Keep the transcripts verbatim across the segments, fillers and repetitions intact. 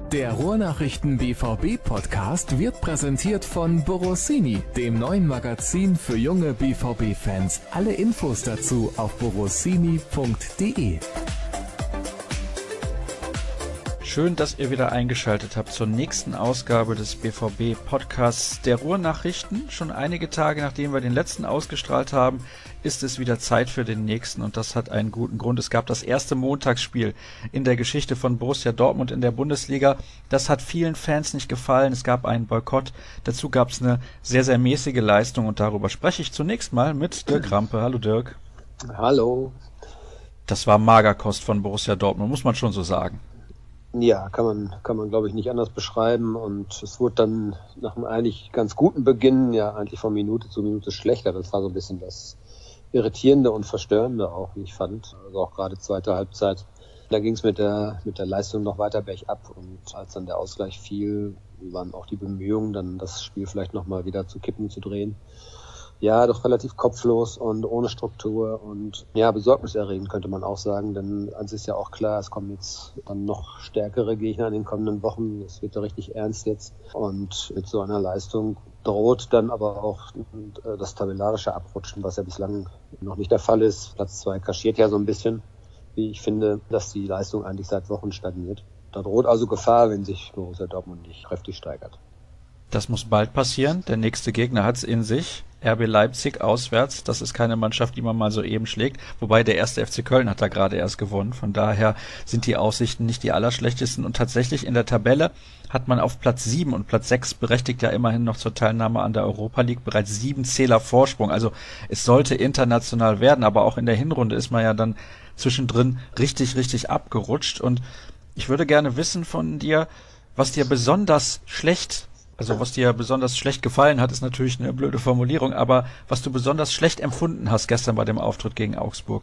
Der Ruhrnachrichten B V B-Podcast wird präsentiert von Borossini, dem neuen Magazin für junge B V B-Fans. Alle Infos dazu auf borossini punkt de. Schön, dass ihr wieder eingeschaltet habt zur nächsten Ausgabe des B V B-Podcasts der Ruhrnachrichten. Schon einige Tage nachdem wir den letzten ausgestrahlt haben, ist es wieder Zeit für den nächsten und das hat einen guten Grund. Es gab das erste Montagsspiel in der Geschichte von Borussia Dortmund in der Bundesliga. Das hat vielen Fans nicht gefallen. Es gab einen Boykott. Dazu gab es eine sehr, sehr mäßige Leistung und darüber spreche ich zunächst mal mit Dirk Rampe. Hallo Dirk. Hallo. Das war Magerkost von Borussia Dortmund, muss man schon so sagen. Ja, kann man, kann man glaube ich nicht anders beschreiben und es wurde dann nach einem eigentlich ganz guten Beginn ja eigentlich von Minute zu Minute schlechter. Das war so ein bisschen das Irritierende und Verstörende auch, wie ich fand. Also auch gerade zweite Halbzeit. Da ging es mit der, mit der Leistung noch weiter bergab und als dann der Ausgleich fiel, waren auch die Bemühungen, dann das Spiel vielleicht nochmal wieder zu kippen, zu drehen. Ja, doch relativ kopflos und ohne Struktur und ja, besorgniserregend könnte man auch sagen, denn eins ist ja auch klar, es kommen jetzt dann noch stärkere Gegner in den kommenden Wochen, es wird ja richtig ernst jetzt und mit so einer Leistung droht dann aber auch das tabellarische Abrutschen, was ja bislang noch nicht der Fall ist. Platz zwei kaschiert ja so ein bisschen, wie ich finde, dass die Leistung eigentlich seit Wochen stagniert. Da droht also Gefahr, wenn sich Borussia Dortmund nicht kräftig steigert. Das muss bald passieren. Der nächste Gegner hat's in sich. R B Leipzig auswärts. Das ist keine Mannschaft, die man mal so eben schlägt. Wobei der erste F C Köln hat da gerade erst gewonnen. Von daher sind die Aussichten nicht die allerschlechtesten. Und tatsächlich in der Tabelle hat man auf Platz sieben und Platz sechs berechtigt ja immerhin noch zur Teilnahme an der Europa League bereits sieben Zähler Vorsprung. Also es sollte international werden, aber auch in der Hinrunde ist man ja dann zwischendrin richtig, richtig abgerutscht. Und ich würde gerne wissen von dir, was dir besonders schlecht Also was dir besonders schlecht gefallen hat, ist natürlich eine blöde Formulierung, aber was du besonders schlecht empfunden hast gestern bei dem Auftritt gegen Augsburg?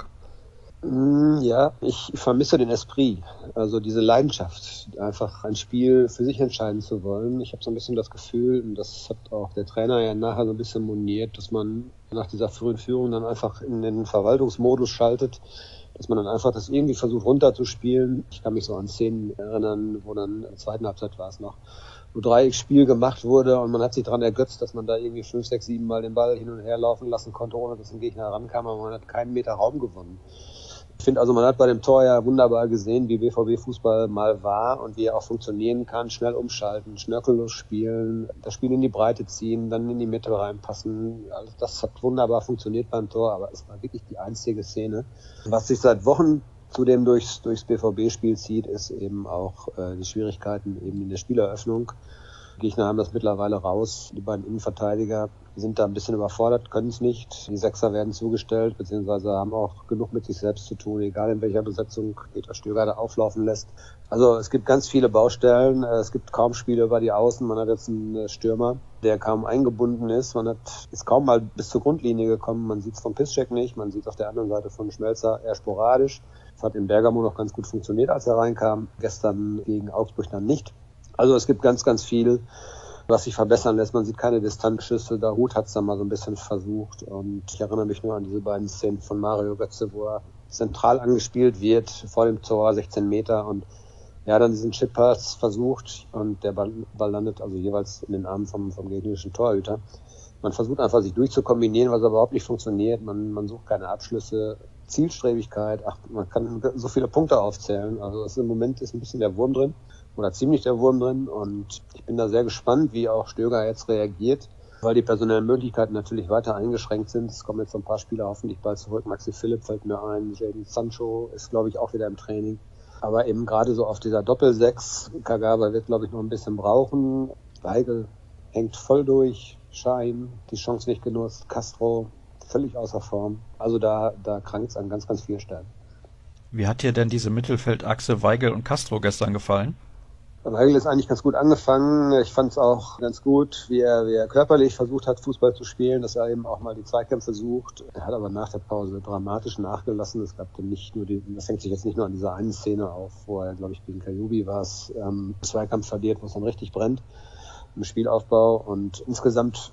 Ja, ich vermisse den Esprit, also diese Leidenschaft, einfach ein Spiel für sich entscheiden zu wollen. Ich habe so ein bisschen das Gefühl, und das hat auch der Trainer ja nachher so ein bisschen moniert, dass man nach dieser frühen Führung dann einfach in den Verwaltungsmodus schaltet, dass man dann einfach das irgendwie versucht runterzuspielen. Ich kann mich so an Szenen erinnern, wo dann in der zweiten Halbzeit war es noch, wo Dreiecksspiel gemacht wurde und man hat sich daran ergötzt, dass man da irgendwie fünf, sechs, sieben Mal den Ball hin und her laufen lassen konnte, ohne dass ein Gegner herankam, aber man hat keinen Meter Raum gewonnen. Ich finde also, man hat bei dem Tor ja wunderbar gesehen, wie B V B-Fußball mal war und wie er auch funktionieren kann. Schnell umschalten, schnörkellos spielen, das Spiel in die Breite ziehen, dann in die Mitte reinpassen. Also das hat wunderbar funktioniert beim Tor, aber es war wirklich die einzige Szene. Was sich seit Wochen zudem durchs, durchs B V B-Spiel zieht, ist eben auch äh, die Schwierigkeiten eben in der Spieleröffnung. Die Gegner haben das mittlerweile raus. Die beiden Innenverteidiger sind da ein bisschen überfordert, können es nicht. Die Sechser werden zugestellt, beziehungsweise haben auch genug mit sich selbst zu tun, egal in welcher Besetzung Peter Stöger da auflaufen lässt. Also es gibt ganz viele Baustellen. Es gibt kaum Spiele über die Außen. Man hat jetzt einen Stürmer, der kaum eingebunden ist. Man hat, ist kaum mal bis zur Grundlinie gekommen. Man sieht es von Piszczek nicht. Man sieht es auf der anderen Seite von Schmelzer eher sporadisch. Das hat in Bergamo noch ganz gut funktioniert, als er reinkam. Gestern gegen Augsburg dann nicht. Also es gibt ganz, ganz viel, was sich verbessern lässt. Man sieht keine Distanzschüsse. Der Hut hat es dann mal so ein bisschen versucht. Und ich erinnere mich nur an diese beiden Szenen von Mario Götze, wo er zentral angespielt wird, vor dem Tor, sechzehn Meter. Und ja, dann diesen Chip-Pass versucht und der Ball, Ball landet also jeweils in den Armen vom, vom gegnerischen Torhüter. Man versucht einfach, sich durchzukombinieren, was aber überhaupt nicht funktioniert. Man, man sucht keine Abschlüsse. Zielstrebigkeit, ach, man kann so viele Punkte aufzählen. Also es, im Moment ist ein bisschen der Wurm drin oder ziemlich der Wurm drin und ich bin da sehr gespannt, wie auch Stöger jetzt reagiert, weil die personellen Möglichkeiten natürlich weiter eingeschränkt sind. Es kommen jetzt so ein paar Spieler hoffentlich bald zurück. Maxi Philipp fällt mir ein, Jadon Sancho ist, glaube ich, auch wieder im Training. Aber eben gerade so auf dieser Doppelsechs, Kagawa wird, glaube ich, noch ein bisschen brauchen. Weigel hängt voll durch, Schein, die Chance nicht genutzt, Castro völlig außer Form. Also da, da krankt es an ganz, ganz vielen Stellen. Wie hat dir denn diese Mittelfeldachse Weigel und Castro gestern gefallen? Weigel ist eigentlich ganz gut angefangen. Ich fand es auch ganz gut, wie er, wie er körperlich versucht hat, Fußball zu spielen, dass er eben auch mal die Zweikämpfe sucht. Er hat aber nach der Pause dramatisch nachgelassen. Es gab dann nicht nur die, das hängt sich jetzt nicht nur an dieser einen Szene auf, wo er, glaube ich, gegen Kajubi war es, ähm, Zweikampf verliert, wo es dann richtig brennt im Spielaufbau. Und insgesamt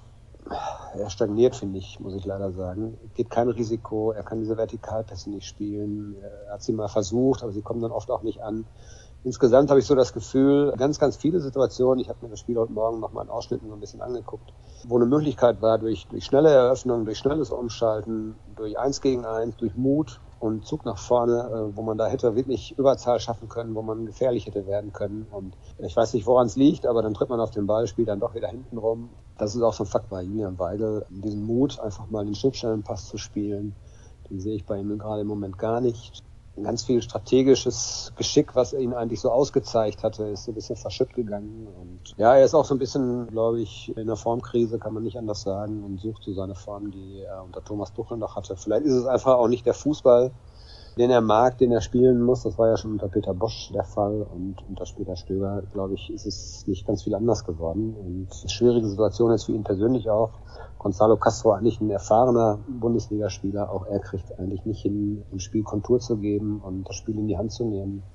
er stagniert, finde ich, muss ich leider sagen. Geht kein Risiko, er kann diese Vertikalpässe nicht spielen. Er hat sie mal versucht, aber sie kommen dann oft auch nicht an. insgesamt habe ich so das Gefühl, ganz, ganz viele Situationen, ich habe mir das Spiel heute Morgen nochmal in Ausschnitten so ein bisschen angeguckt, wo eine Möglichkeit war, durch, durch schnelle Eröffnung, durch schnelles Umschalten, durch eins gegen eins, durch Mut und Zug nach vorne, wo man da hätte wirklich Überzahl schaffen können, wo man gefährlich hätte werden können. Und ich weiß nicht, woran es liegt, aber dann tritt man auf den Ball, spielt dann doch wieder hinten rum. Das ist auch so ein Fakt bei Julian Weigl, diesen Mut, einfach mal den Schnittstellenpass zu spielen, den sehe ich bei ihm gerade im Moment gar nicht. Ganz viel strategisches Geschick, was ihn eigentlich so ausgezeigt hatte, ist so ein bisschen verschütt gegangen. Und ja, er ist auch so ein bisschen, glaube ich, in der Formkrise, kann man nicht anders sagen, und sucht so seine Form, die er unter Thomas Tuchel noch hatte. Vielleicht ist es einfach auch nicht der Fußball, den er mag, den er spielen muss. Das war ja schon unter Peter Bosch der Fall, und unter Peter Stöger, glaube ich, ist es nicht ganz viel anders geworden. Und eine schwierige Situation ist für ihn persönlich auch. Gonzalo Castro, eigentlich ein erfahrener Bundesligaspieler, auch er kriegt eigentlich nicht hin, ein Spiel Kontur zu geben und das Spiel in die Hand zu nehmen.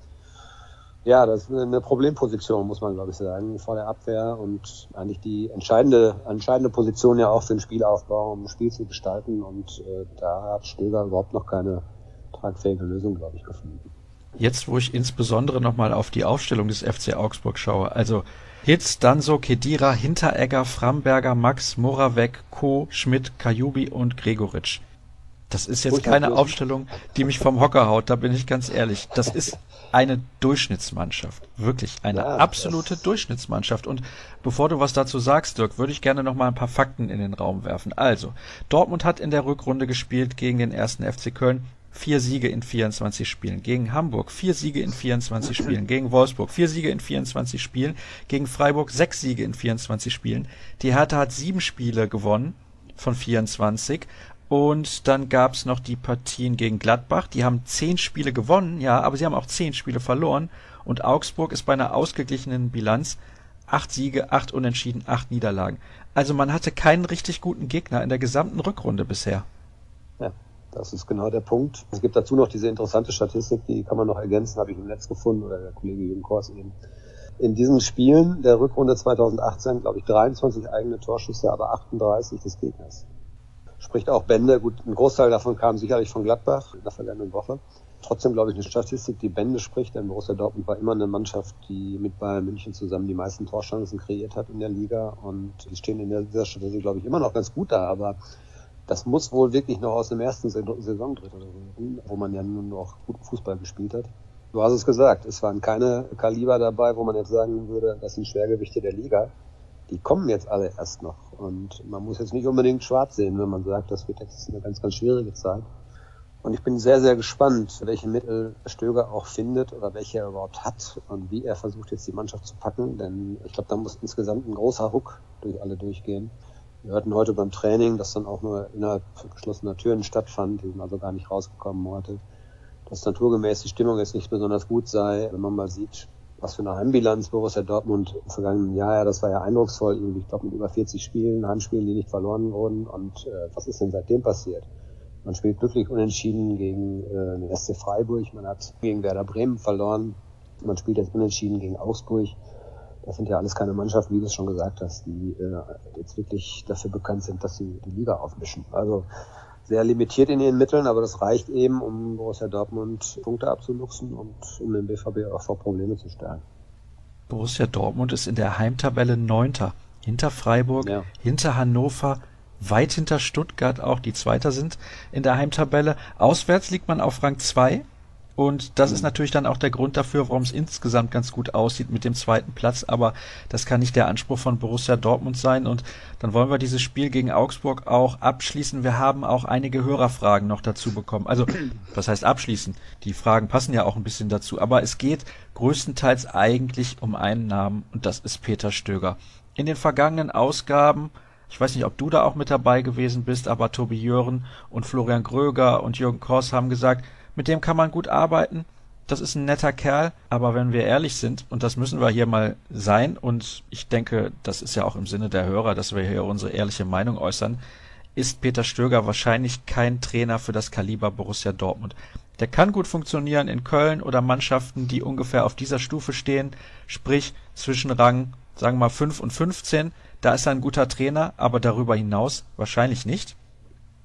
Ja, das ist eine Problemposition, muss man, glaube ich, sagen, vor der Abwehr, und eigentlich die entscheidende entscheidende Position ja auch für den Spielaufbau, um ein Spiel zu gestalten, und äh, da hat Stöger überhaupt noch keine tragfähige Lösung, glaube ich, gefunden. Jetzt, wo ich insbesondere nochmal auf die Aufstellung des F C Augsburg schaue, also Hitz, Danso, Khedira, Hinteregger, Framberger, Max, Moravec, Ko, Schmidt, Kajubi und Gregoritsch. Das ist jetzt keine Aufstellung, die mich vom Hocker haut, da bin ich ganz ehrlich. Das ist eine Durchschnittsmannschaft. Wirklich eine ja, absolute Durchschnittsmannschaft. Und bevor du was dazu sagst, Dirk, würde ich gerne noch mal ein paar Fakten in den Raum werfen. Also, Dortmund hat in der Rückrunde gespielt gegen den ersten F C Köln. Vier Siege in vierundzwanzig Spielen. Gegen Hamburg vier Siege in vierundzwanzig Spielen. Gegen Wolfsburg vier Siege in vierundzwanzig Spielen. Gegen Freiburg sechs Siege in vierundzwanzig Spielen. Die Hertha hat sieben Spiele gewonnen von vierundzwanzig. Und dann gab's noch die Partien gegen Gladbach. Die haben zehn Spiele gewonnen, ja, aber sie haben auch zehn Spiele verloren. Und Augsburg ist bei einer ausgeglichenen Bilanz acht Siege, acht Unentschieden, acht Niederlagen. Also man hatte keinen richtig guten Gegner in der gesamten Rückrunde bisher. Ja. Das ist genau der Punkt. Es gibt dazu noch diese interessante Statistik, die kann man noch ergänzen, habe ich im Netz gefunden, oder der Kollege Jürgen Kors eben. In diesen Spielen der Rückrunde zweitausendachtzehn, glaube ich, dreiundzwanzig eigene Torschüsse, aber achtunddreißig des Gegners. Spricht auch Bände. Gut, ein Großteil davon kam sicherlich von Gladbach in der vergangenen Woche. Trotzdem, glaube ich, eine Statistik, die Bände spricht, denn Borussia Dortmund war immer eine Mannschaft, die mit Bayern München zusammen die meisten Torchancen kreiert hat in der Liga, und die stehen in dieser Statistik, glaube ich, immer noch ganz gut da, aber das muss wohl wirklich noch aus dem ersten Saisondrittel rühren, wo man ja nun noch guten Fußball gespielt hat. Du hast es gesagt, es waren keine Kaliber dabei, wo man jetzt sagen würde, das sind Schwergewichte der Liga. Die kommen jetzt alle erst noch. Und man muss jetzt nicht unbedingt schwarz sehen, wenn man sagt, das wird jetzt eine ganz, ganz schwierige Zeit. Und ich bin sehr, sehr gespannt, welche Mittel Stöger auch findet oder welche er überhaupt hat und wie er versucht, jetzt die Mannschaft zu packen. Denn ich glaube, da muss insgesamt ein großer Ruck durch alle durchgehen. Wir hörten heute beim Training, dass dann auch nur innerhalb geschlossener Türen stattfand, die sind also gar nicht rausgekommen heute, dass naturgemäß die Stimmung jetzt nicht besonders gut sei. Wenn man mal sieht, was für eine Heimbilanz Borussia Dortmund im vergangenen Jahr, ja, das war ja eindrucksvoll, irgendwie, ich glaube mit über vierzig Spielen, Heimspielen, die nicht verloren wurden. Und äh, was ist denn seitdem passiert? Man spielt glücklich unentschieden gegen äh, den S C Freiburg, man hat gegen Werder Bremen verloren, man spielt jetzt unentschieden gegen Augsburg. Das sind ja alles keine Mannschaften, wie du es schon gesagt hast, die äh, jetzt wirklich dafür bekannt sind, dass sie die Liga aufmischen. Also sehr limitiert in ihren Mitteln, aber das reicht eben, um Borussia Dortmund Punkte abzuluxen und um den B V B auch vor Probleme zu stellen. Borussia Dortmund ist in der Heimtabelle Neunter. Hinter Freiburg, ja. Hinter Hannover, weit hinter Stuttgart auch, die Zweiter sind in der Heimtabelle. Auswärts liegt man auf Rang zwei. Und das ist natürlich dann auch der Grund dafür, warum es insgesamt ganz gut aussieht mit dem zweiten Platz. Aber das kann nicht der Anspruch von Borussia Dortmund sein. Und dann wollen wir dieses Spiel gegen Augsburg auch abschließen. Wir haben auch einige Hörerfragen noch dazu bekommen. Also, was heißt abschließen? Die Fragen passen ja auch ein bisschen dazu. Aber es geht größtenteils eigentlich um einen Namen, und das ist Peter Stöger. In den vergangenen Ausgaben, ich weiß nicht, ob du da auch mit dabei gewesen bist, aber Tobi Jören und Florian Gröger und Jürgen Kors haben gesagt, mit dem kann man gut arbeiten, das ist ein netter Kerl, aber wenn wir ehrlich sind, und das müssen wir hier mal sein, und ich denke, das ist ja auch im Sinne der Hörer, dass wir hier unsere ehrliche Meinung äußern, ist Peter Stöger wahrscheinlich kein Trainer für das Kaliber Borussia Dortmund. Der kann gut funktionieren in Köln oder Mannschaften, die ungefähr auf dieser Stufe stehen, sprich zwischen Rang, sagen wir mal fünf und fünfzehn, da ist er ein guter Trainer, aber darüber hinaus wahrscheinlich nicht.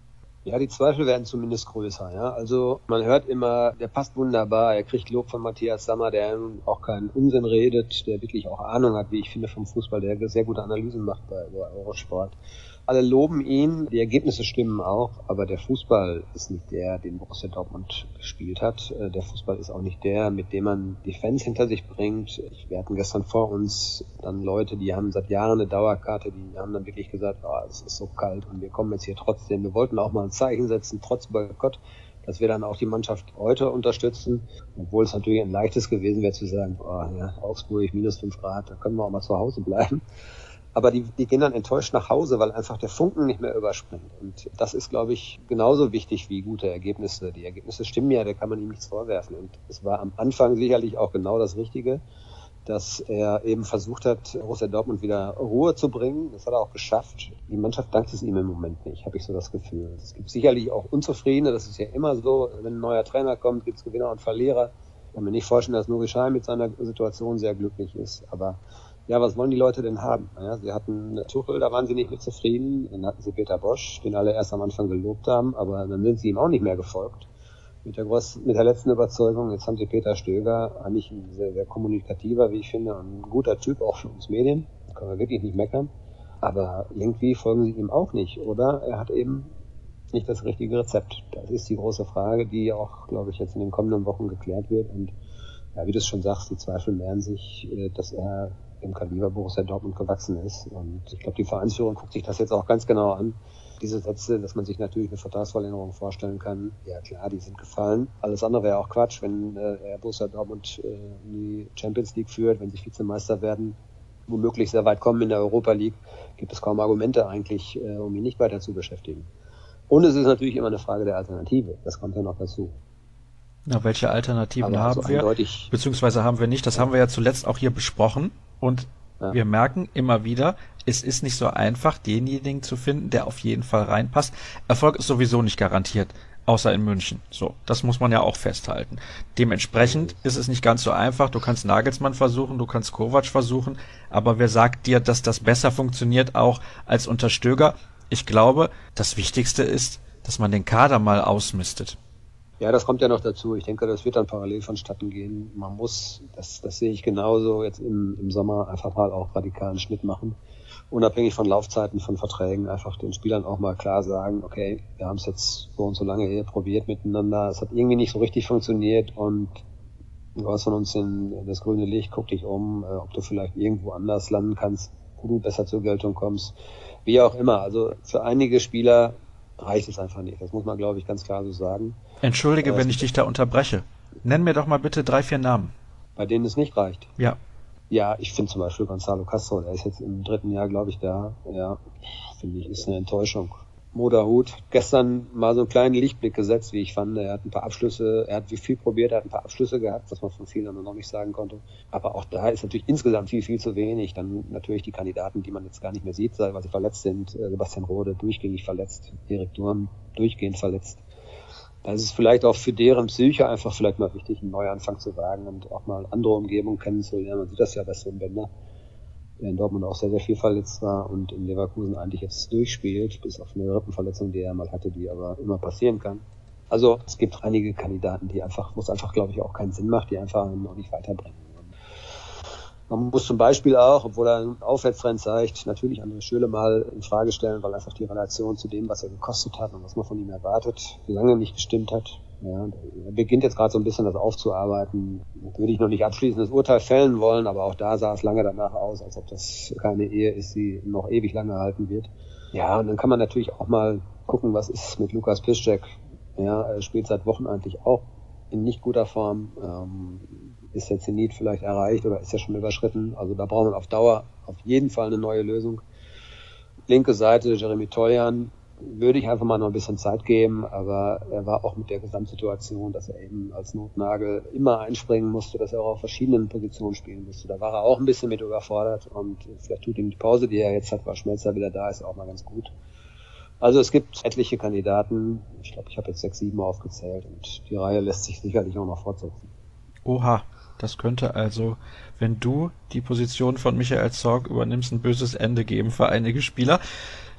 Ja, die Zweifel werden zumindest größer. Ja, also man hört immer, der passt wunderbar. Er kriegt Lob von Matthias Sammer, der auch keinen Unsinn redet, der wirklich auch Ahnung hat, wie ich finde, vom Fußball, der sehr gute Analysen macht bei, bei Eurosport. Alle loben ihn, die Ergebnisse stimmen auch, aber der Fußball ist nicht der, den Borussia Dortmund gespielt hat. Der Fußball ist auch nicht der, mit dem man die Fans hinter sich bringt. Wir hatten gestern vor uns dann Leute, die haben seit Jahren eine Dauerkarte, die haben dann wirklich gesagt, oh, es ist so kalt und wir kommen jetzt hier trotzdem. Wir wollten auch mal ein Zeichen setzen, trotz Boykott, dass wir dann auch die Mannschaft heute unterstützen, obwohl es natürlich ein leichtes gewesen wäre zu sagen, oh, ja, Augsburg minus fünf Grad, da können wir auch mal zu Hause bleiben. Aber die, die gehen dann enttäuscht nach Hause, weil einfach der Funken nicht mehr überspringt. Und das ist, glaube ich, genauso wichtig wie gute Ergebnisse. Die Ergebnisse stimmen ja, da kann man ihm nichts vorwerfen. Und es war am Anfang sicherlich auch genau das Richtige, dass er eben versucht hat, Borussia Dortmund wieder Ruhe zu bringen. Das hat er auch geschafft. Die Mannschaft dankt es ihm im Moment nicht, habe ich so das Gefühl. Es gibt sicherlich auch Unzufriedene, das ist ja immer so. Wenn ein neuer Trainer kommt, gibt es Gewinner und Verlierer. Ich kann mir nicht vorstellen, dass Nuri Sahin mit seiner Situation sehr glücklich ist. Aber ja, was wollen die Leute denn haben? Ja, sie hatten Tuchel, da waren sie nicht mit zufrieden. Dann hatten sie Peter Bosch, den alle erst am Anfang gelobt haben, aber dann sind sie ihm auch nicht mehr gefolgt. Mit der, groß, mit der letzten Überzeugung, jetzt haben sie Peter Stöger, eigentlich ein sehr, sehr kommunikativer, wie ich finde, und ein guter Typ, auch für uns Medien. Da können wir wirklich nicht meckern. Aber irgendwie folgen sie ihm auch nicht, oder? Er hat eben nicht das richtige Rezept. Das ist die große Frage, die auch, glaube ich, jetzt in den kommenden Wochen geklärt wird. Und ja, wie du es schon sagst, die Zweifel mehren sich, dass er im Kaliber Borussia Dortmund gewachsen ist. Und ich glaube, die Vereinsführung guckt sich das jetzt auch ganz genau an. Diese Sätze, dass man sich natürlich eine Vertragsverlängerung vorstellen kann, ja klar, die sind gefallen. Alles andere wäre auch Quatsch, wenn äh, Borussia Dortmund äh, in die Champions League führt, wenn sie Vizemeister werden, womöglich sehr weit kommen in der Europa League, gibt es kaum Argumente eigentlich, äh, um ihn nicht weiter zu beschäftigen. Und es ist natürlich immer eine Frage der Alternative. Das kommt ja noch dazu. Na, welche Alternativen Aber haben also wir? Beziehungsweise haben wir nicht. Das haben wir ja zuletzt auch hier besprochen. Und ja. wir merken immer wieder, es ist nicht so einfach, denjenigen zu finden, der auf jeden Fall reinpasst. Erfolg ist sowieso nicht garantiert, außer in München. So, das muss man ja auch festhalten. Dementsprechend ist es nicht ganz so einfach. Du kannst Nagelsmann versuchen, du kannst Kovac versuchen, aber wer sagt dir, dass das besser funktioniert auch als unter Stöger? Ich glaube, das Wichtigste ist, dass man den Kader mal ausmistet. Ja, das kommt ja noch dazu. Ich denke, das wird dann parallel vonstatten gehen. Man muss, das, das sehe ich genauso, jetzt im, im Sommer einfach mal auch radikalen Schnitt machen. Unabhängig von Laufzeiten, von Verträgen, einfach den Spielern auch mal klar sagen, okay, wir haben es jetzt so und so lange hier probiert miteinander. Es hat irgendwie nicht so richtig funktioniert und du hast von uns in das grüne Licht, guck dich um, ob du vielleicht irgendwo anders landen kannst, wo du besser zur Geltung kommst. Wie auch immer. Also für einige Spieler reicht es einfach nicht. Das muss man, glaube ich, ganz klar so sagen. Entschuldige, äh, wenn ich dich da unterbreche. Nenn mir doch mal bitte drei, vier Namen. Bei denen es nicht reicht? Ja. Ja, ich finde zum Beispiel Gonzalo Castro, der ist jetzt im dritten Jahr, glaube ich, da. Ja, finde ich, ist eine Enttäuschung. Moderhut, gestern mal so einen kleinen Lichtblick gesetzt, wie ich fand. Er hat ein paar Abschlüsse, er hat wie viel probiert, er hat ein paar Abschlüsse gehabt, was man von vielen anderen noch nicht sagen konnte. Aber auch da ist natürlich insgesamt viel, viel zu wenig. Dann natürlich die Kandidaten, die man jetzt gar nicht mehr sieht, weil sie verletzt sind. Sebastian Rode durchgängig verletzt, Erik Durm durchgehend verletzt. Da ist es vielleicht auch für deren Psyche einfach vielleicht mal wichtig, einen Neuanfang zu wagen und auch mal andere Umgebungen kennenzulernen. Man sieht das ja bei Sven Bender, der in Dortmund auch sehr, sehr viel verletzt war und in Leverkusen eigentlich jetzt durchspielt, bis auf eine Rippenverletzung, die er mal hatte, die aber immer passieren kann. Also es gibt einige Kandidaten, die einfach, wo es einfach, glaube ich, auch keinen Sinn macht, die einfach noch nicht weiterbringen. Man muss zum Beispiel auch, obwohl er einen Aufwärtstrend zeigt, natürlich André Schürrle mal in Frage stellen, weil einfach die Relation zu dem, was er gekostet hat und was man von ihm erwartet, lange nicht gestimmt hat. Ja, er beginnt jetzt gerade so ein bisschen das aufzuarbeiten. Würde ich noch nicht abschließendes Urteil fällen wollen, aber auch da sah es lange danach aus, als ob das keine Ehe ist, die noch ewig lange halten wird. Ja, und dann kann man natürlich auch mal gucken, was ist mit Lukas Piszczek. Ja, er spielt seit Wochen eigentlich auch in nicht guter Form. Ähm, ist der Zenit vielleicht erreicht oder ist er schon überschritten? Also da braucht man auf Dauer auf jeden Fall eine neue Lösung. Linke Seite, Jeremy Toljan, würde ich einfach mal noch ein bisschen Zeit geben, aber er war auch mit der Gesamtsituation, dass er eben als Notnagel immer einspringen musste, dass er auch auf verschiedenen Positionen spielen musste. Da war er auch ein bisschen mit überfordert und vielleicht tut ihm die Pause, die er jetzt hat, weil Schmelzer wieder da ist, auch mal ganz gut. Also es gibt etliche Kandidaten, ich glaube, ich habe jetzt sechs, sieben aufgezählt und die Reihe lässt sich sicherlich auch noch fortsetzen. Oha, das könnte also, wenn du die Position von Michael Zorc übernimmst, ein böses Ende geben für einige Spieler.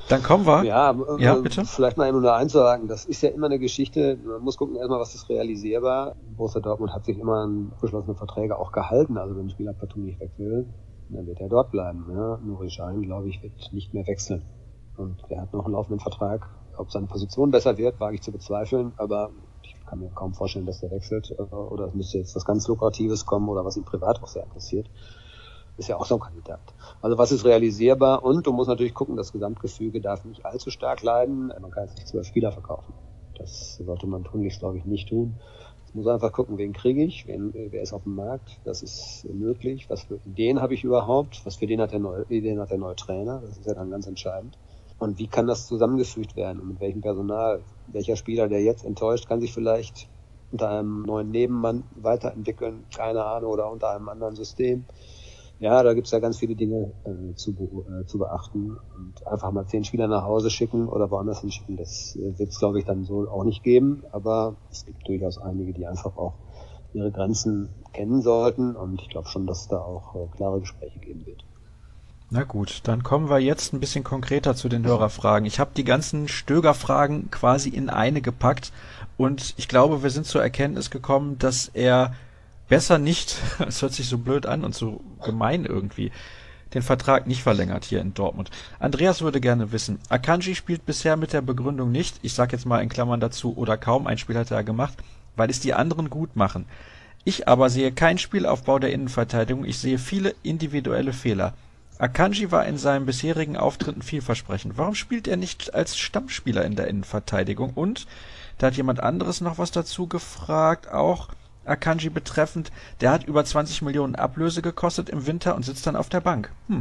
Dann kommen wir. Ja, ja äh, bitte. Vielleicht mal eben nur einzusagen, das ist ja immer eine Geschichte, man muss gucken erstmal, was ist realisierbar. Borussia Dortmund hat sich immer an abgeschlossene Verträge auch gehalten, also wenn ein Spieler partout nicht weg will, dann wird er dort bleiben. Ja. Nuri Sahin, glaube ich, wird nicht mehr wechseln. Und er hat noch einen laufenden Vertrag. Ob seine Position besser wird, wage ich zu bezweifeln, aber ich kann mir kaum vorstellen, dass der wechselt, oder es müsste jetzt was ganz Lukratives kommen oder was ihn privat auch sehr interessiert. Ist ja auch so ein Kandidat. Also was ist realisierbar? Und du musst natürlich gucken, das Gesamtgefüge darf nicht allzu stark leiden. Man kann jetzt nicht zwölf Spieler verkaufen. Das sollte man tunlichst, glaube ich, nicht tun. Es muss einfach gucken, wen kriege ich, wen, wer ist auf dem Markt, das ist möglich. Was für Ideen habe ich überhaupt? Was für Ideen hat der neue, Ideen hat der neue Trainer? Das ist ja dann ganz entscheidend. Und wie kann das zusammengefügt werden? Und mit welchem Personal? Welcher Spieler, der jetzt enttäuscht, kann sich vielleicht unter einem neuen Nebenmann weiterentwickeln? Keine Ahnung, oder unter einem anderen System. Ja, da gibt's ja ganz viele Dinge äh, zu, äh, zu beachten. Und einfach mal zehn Spieler nach Hause schicken oder woanders hinschicken, das äh, wird's, glaube ich, dann so auch nicht geben. Aber es gibt durchaus einige, die einfach auch ihre Grenzen kennen sollten. Und ich glaube schon, dass es da auch äh, klare Gespräche geben wird. Na gut, dann kommen wir jetzt ein bisschen konkreter zu den Hörerfragen. Ich habe die ganzen Stöger-Fragen quasi in eine gepackt und ich glaube, wir sind zur Erkenntnis gekommen, dass er besser nicht, es hört sich so blöd an und so gemein irgendwie, den Vertrag nicht verlängert hier in Dortmund. Andreas würde gerne wissen, Akanji spielt bisher mit der Begründung nicht, ich sage jetzt mal in Klammern dazu, oder kaum ein Spiel hat er gemacht, weil es die anderen gut machen. Ich aber sehe keinen Spielaufbau der Innenverteidigung, ich sehe viele individuelle Fehler. Akanji war in seinen bisherigen Auftritten vielversprechend. Warum spielt er nicht als Stammspieler in der Innenverteidigung? Und da hat jemand anderes noch was dazu gefragt, auch Akanji betreffend. Der hat über zwanzig Millionen Ablöse gekostet im Winter und sitzt dann auf der Bank. Hm.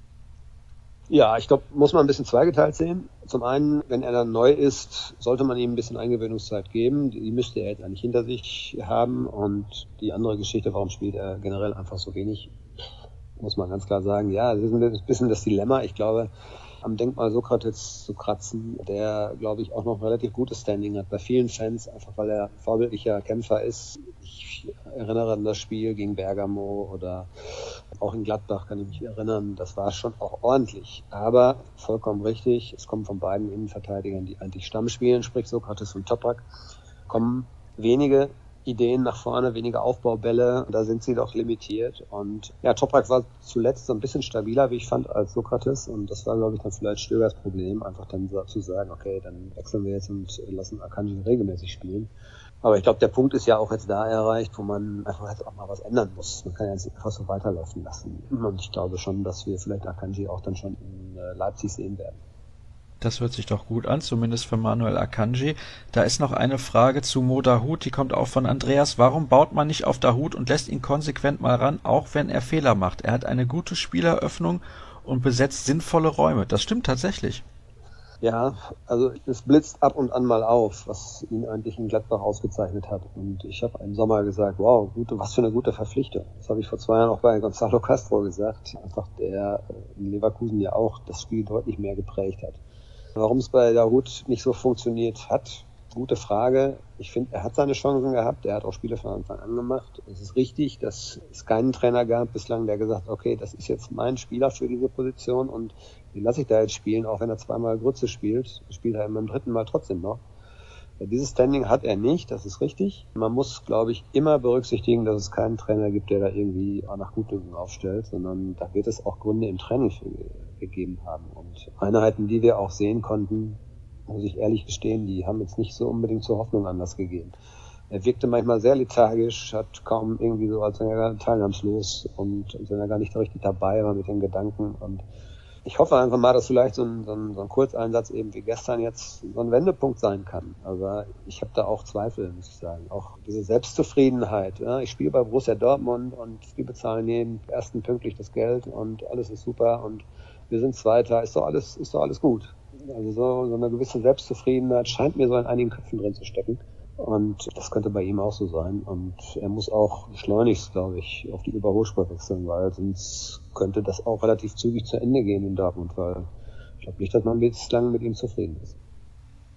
Ja, ich glaube, muss man ein bisschen zweigeteilt sehen. Zum einen, wenn er dann neu ist, sollte man ihm ein bisschen Eingewöhnungszeit geben. Die müsste er jetzt eigentlich hinter sich haben. Und die andere Geschichte, warum spielt er generell einfach so wenig, muss man ganz klar sagen, ja, das ist ein bisschen das Dilemma. Ich glaube, am Denkmal Sokrates zu kratzen, der, glaube ich, auch noch ein relativ gutes Standing hat bei vielen Fans, einfach weil er vorbildlicher Kämpfer ist. Ich erinnere an das Spiel gegen Bergamo oder auch in Gladbach kann ich mich erinnern, das war schon auch ordentlich. Aber vollkommen richtig, es kommen von beiden Innenverteidigern, die eigentlich Stamm spielen, sprich Sokrates und Toprak, kommen wenige Ideen nach vorne, weniger Aufbaubälle, da sind sie doch limitiert. Und ja, Toprak war zuletzt so ein bisschen stabiler, wie ich fand, als Sokrates. Und das war, glaube ich, dann vielleicht Stögers Problem, einfach dann zu sagen, okay, dann wechseln wir jetzt und lassen Akanji regelmäßig spielen. Aber ich glaube, der Punkt ist ja auch jetzt da erreicht, wo man einfach jetzt auch mal was ändern muss. Man kann ja jetzt einfach so weiterlaufen lassen. Und ich glaube schon, dass wir vielleicht Akanji auch dann schon in Leipzig sehen werden. Das hört sich doch gut an, zumindest für Manuel Akanji. Da ist noch eine Frage zu Mo Dahoud, die kommt auch von Andreas. Warum baut man nicht auf Dahoud und lässt ihn konsequent mal ran, auch wenn er Fehler macht? Er hat eine gute Spieleröffnung und besetzt sinnvolle Räume. Das stimmt tatsächlich. Ja, also es blitzt ab und an mal auf, was ihn eigentlich in Gladbach ausgezeichnet hat. Und ich habe im Sommer gesagt, wow, gute, was für eine gute Verpflichtung. Das habe ich vor zwei Jahren auch bei Gonzalo Castro gesagt. Einfach der in Leverkusen ja auch das Spiel deutlich mehr geprägt hat. Warum es bei Dahoud nicht so funktioniert hat, gute Frage. Ich finde, er hat seine Chancen gehabt. Er hat auch Spiele von Anfang an gemacht. Es ist richtig, dass es keinen Trainer gab bislang, der gesagt hat, okay, das ist jetzt mein Spieler für diese Position und den lasse ich da jetzt spielen, auch wenn er zweimal Grütze spielt. Spielt er beim dritten Mal trotzdem noch. Dieses Standing hat er nicht, das ist richtig. Man muss, glaube ich, immer berücksichtigen, dass es keinen Trainer gibt, der da irgendwie auch nach Gutdünken aufstellt, sondern da wird es auch Gründe im Training für gegeben haben. Und Einheiten, die wir auch sehen konnten, muss ich ehrlich gestehen, die haben jetzt nicht so unbedingt zur Hoffnung Anlass gegeben. Er wirkte manchmal sehr lethargisch, hat kaum irgendwie so, als wenn er teilnahmslos und als wenn er gar nicht richtig dabei war mit den Gedanken. Und ich hoffe einfach mal, dass vielleicht so ein, so ein, so ein Kurzeinsatz eben wie gestern jetzt so ein Wendepunkt sein kann. Aber ich habe da auch Zweifel, muss ich sagen. Auch diese Selbstzufriedenheit. Ja, ich spiele bei Borussia Dortmund und die bezahlen jeden ersten pünktlich das Geld und alles ist super und wir sind Zweiter, ist doch alles, ist doch alles gut. Also so, so eine gewisse Selbstzufriedenheit scheint mir so in einigen Köpfen drin zu stecken. Und das könnte bei ihm auch so sein. Und er muss auch schleunigst, glaube ich, auf die Überholspur wechseln, weil sonst könnte das auch relativ zügig zu Ende gehen in Dortmund, weil ich glaube nicht, dass man bislang mit ihm zufrieden ist.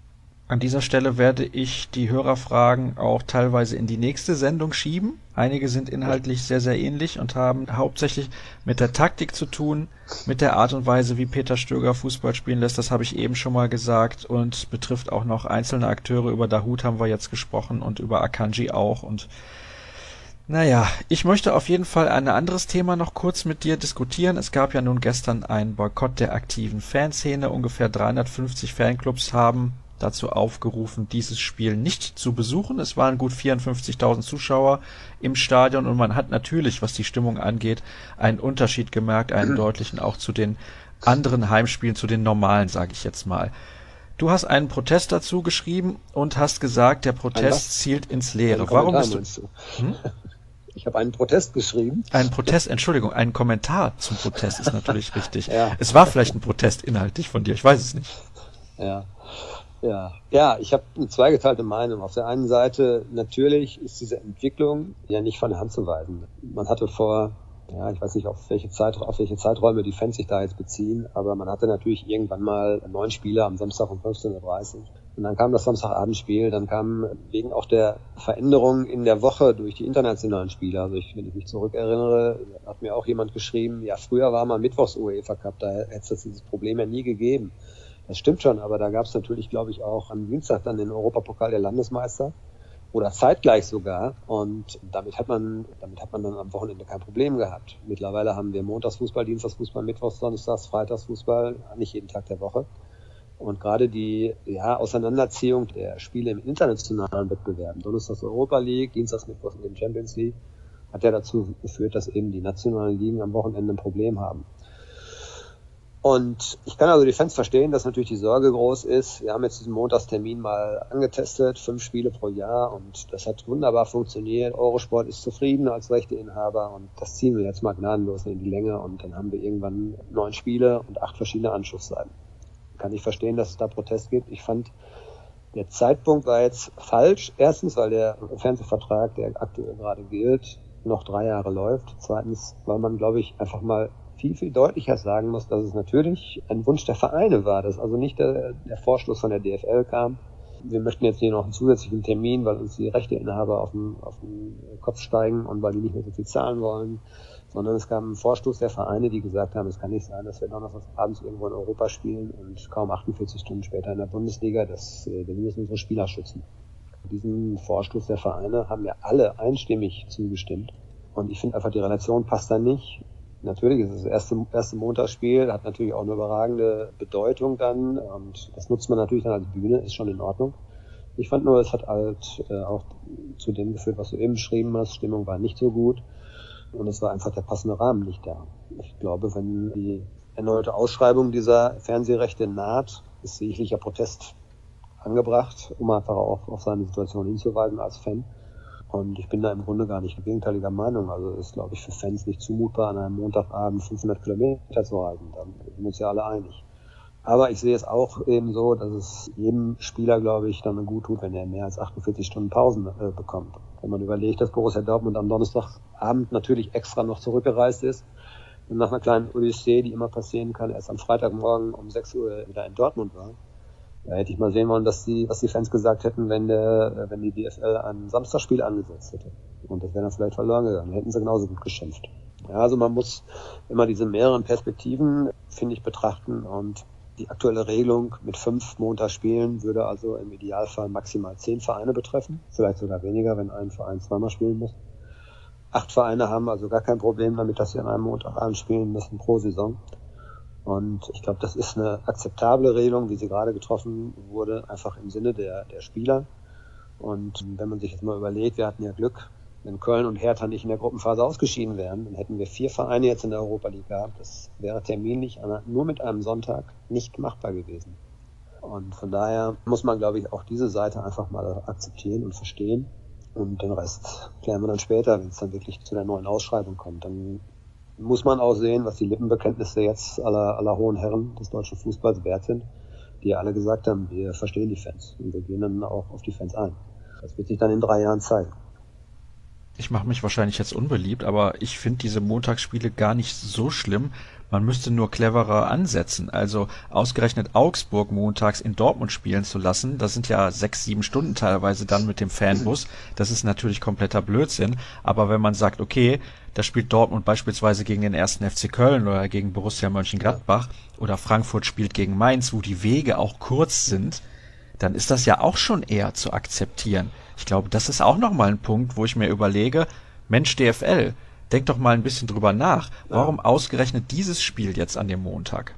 An dieser Stelle werde ich die Hörerfragen auch teilweise in die nächste Sendung schieben. Einige sind inhaltlich sehr, sehr ähnlich und haben hauptsächlich mit der Taktik zu tun, mit der Art und Weise, wie Peter Stöger Fußball spielen lässt. Das habe ich eben schon mal gesagt und betrifft auch noch einzelne Akteure. Über Dahoud haben wir jetzt gesprochen und über Akanji auch. Und naja, ich möchte auf jeden Fall ein anderes Thema noch kurz mit dir diskutieren. Es gab ja nun gestern einen Boykott der aktiven Fanszene. Ungefähr dreihundertfünfzig Fanclubs haben dazu aufgerufen, dieses Spiel nicht zu besuchen. Es waren gut vierundfünfzigtausend Zuschauer im Stadion und man hat natürlich, was die Stimmung angeht, einen Unterschied gemerkt, einen deutlichen auch zu den anderen Heimspielen, zu den normalen, sage ich jetzt mal. Du hast einen Protest dazu geschrieben und hast gesagt, der Protest zielt ins Leere. Warum bist du? du? Hm? Ich habe einen Protest geschrieben. Einen Protest, Entschuldigung, einen Kommentar zum Protest ist natürlich richtig. Ja. Es war vielleicht ein Protest inhaltlich von dir, ich weiß es nicht. Ja. Ja, ja, ich habe eine zweigeteilte Meinung. Auf der einen Seite, natürlich ist diese Entwicklung ja nicht von der Hand zu weisen. Man hatte vor, ja, ich weiß nicht, auf welche Zeit, auf welche Zeiträume die Fans sich da jetzt beziehen, aber man hatte natürlich irgendwann mal neun Spiele am Samstag um fünfzehn Uhr dreißig. Und dann kam das Samstagabendspiel, dann kam wegen auch der Veränderung in der Woche durch die internationalen Spiele, also ich, wenn ich mich zurückerinnere, hat mir auch jemand geschrieben, ja, früher war mal Mittwochs UEFA Cup, da hätte es dieses Problem ja nie gegeben. Das stimmt schon, aber da gab es natürlich, glaube ich, auch am Dienstag dann den Europapokal der Landesmeister oder zeitgleich sogar. Und damit hat man, damit hat man dann am Wochenende kein Problem gehabt. Mittlerweile haben wir Montagsfußball, Dienstagsfußball, Mittwochs, Donnerstags, Freitagsfußball, nicht jeden Tag der Woche. Und gerade die ja, Auseinanderziehung der Spiele im internationalen Wettbewerben, Donnerstags Europa League, Dienstags, Mittwochs in den Champions League, hat ja dazu geführt, dass eben die nationalen Ligen am Wochenende ein Problem haben. Und ich kann also die Fans verstehen, dass natürlich die Sorge groß ist. Wir haben jetzt diesen Montagstermin mal angetestet, fünf Spiele pro Jahr und das hat wunderbar funktioniert. Eurosport ist zufrieden als Rechteinhaber und das ziehen wir jetzt mal gnadenlos in die Länge und dann haben wir irgendwann neun Spiele und acht verschiedene Anschlussseiten. Kann ich verstehen, dass es da Protest gibt. Ich fand, der Zeitpunkt war jetzt falsch. Erstens, weil der Fernsehvertrag, der aktuell gerade gilt, noch drei Jahre läuft. Zweitens, weil man, glaube ich, einfach mal viel, viel deutlicher sagen muss, dass es natürlich ein Wunsch der Vereine war, dass also nicht der, der Vorschluss von der D F L kam. Wir möchten jetzt hier noch einen zusätzlichen Termin, weil uns die Rechteinhaber auf den, auf den Kopf steigen und weil die nicht mehr so viel zahlen wollen, sondern es kam ein Vorstoß der Vereine, die gesagt haben, es kann nicht sein, dass wir donnerstags abends irgendwo in Europa spielen und kaum achtundvierzig Stunden später in der Bundesliga, das, wir müssen unsere Spieler schützen. Diesen Vorstoß der Vereine haben ja alle einstimmig zugestimmt und ich finde einfach, die Relation passt da nicht. Natürlich ist es das erste, erste Montagsspiel, hat natürlich auch eine überragende Bedeutung dann und das nutzt man natürlich dann als Bühne, ist schon in Ordnung. Ich fand nur, es hat halt äh, auch zu dem geführt, was du eben beschrieben hast, Stimmung war nicht so gut und es war einfach der passende Rahmen nicht da. Ich glaube, wenn die erneute Ausschreibung dieser Fernsehrechte naht, ist sicherlicher Protest angebracht, um einfach auch auf seine Situation hinzuweisen als Fan. Und ich bin da im Grunde gar nicht gegenteiliger Meinung. Also ist, glaube ich, für Fans nicht zumutbar, an einem Montagabend fünfhundert Kilometer zu reisen. Da sind wir uns ja alle einig. Aber ich sehe es auch eben so, dass es jedem Spieler, glaube ich, dann gut tut, wenn er mehr als achtundvierzig Stunden Pausen äh, bekommt. Wenn man überlegt, dass Borussia Dortmund am Donnerstagabend natürlich extra noch zurückgereist ist und nach einer kleinen Odyssee, die immer passieren kann, erst am Freitagmorgen um sechs Uhr wieder in Dortmund war. Da hätte ich mal sehen wollen, dass die, was die Fans gesagt hätten, wenn der, wenn die D F L ein Samstagsspiel angesetzt hätte. Und das wäre dann vielleicht verloren gegangen. Hätten sie genauso gut geschimpft. Ja, also man muss immer diese mehreren Perspektiven, finde ich, betrachten. Und die aktuelle Regelung mit fünf Montagsspielen würde also im Idealfall maximal zehn Vereine betreffen. Vielleicht sogar weniger, wenn ein Verein zweimal spielen muss. Acht Vereine haben also gar kein Problem damit, dass sie an einem Montagabend spielen müssen pro Saison. Und ich glaube, das ist eine akzeptable Regelung, wie sie gerade getroffen wurde, einfach im Sinne der, der Spieler. Und wenn man sich jetzt mal überlegt, wir hatten ja Glück, wenn Köln und Hertha nicht in der Gruppenphase ausgeschieden wären, dann hätten wir vier Vereine jetzt in der Europa League gehabt. Das wäre terminlich nur mit einem Sonntag nicht machbar gewesen. Und von daher muss man, glaube ich, auch diese Seite einfach mal akzeptieren und verstehen. Und den Rest klären wir dann später, wenn es dann wirklich zu der neuen Ausschreibung kommt. Dann muss man auch sehen, was die Lippenbekenntnisse jetzt aller, aller hohen Herren des deutschen Fußballs wert sind, die ja alle gesagt haben, wir verstehen die Fans und wir gehen dann auch auf die Fans ein. Das wird sich dann in drei Jahren zeigen. Ich mache mich wahrscheinlich jetzt unbeliebt, aber ich finde diese Montagsspiele gar nicht so schlimm. Man müsste nur cleverer ansetzen. Also ausgerechnet Augsburg montags in Dortmund spielen zu lassen, das sind ja sechs, sieben Stunden teilweise dann mit dem Fanbus. Das ist natürlich kompletter Blödsinn. Aber wenn man sagt, okay, da spielt Dortmund beispielsweise gegen den ersten F C Köln oder gegen Borussia Mönchengladbach oder Frankfurt spielt gegen Mainz, wo die Wege auch kurz sind, dann ist das ja auch schon eher zu akzeptieren. Ich glaube, das ist auch nochmal ein Punkt, wo ich mir überlege, Mensch, D F L, denk doch mal ein bisschen drüber nach. Warum ausgerechnet dieses Spiel jetzt an dem Montag?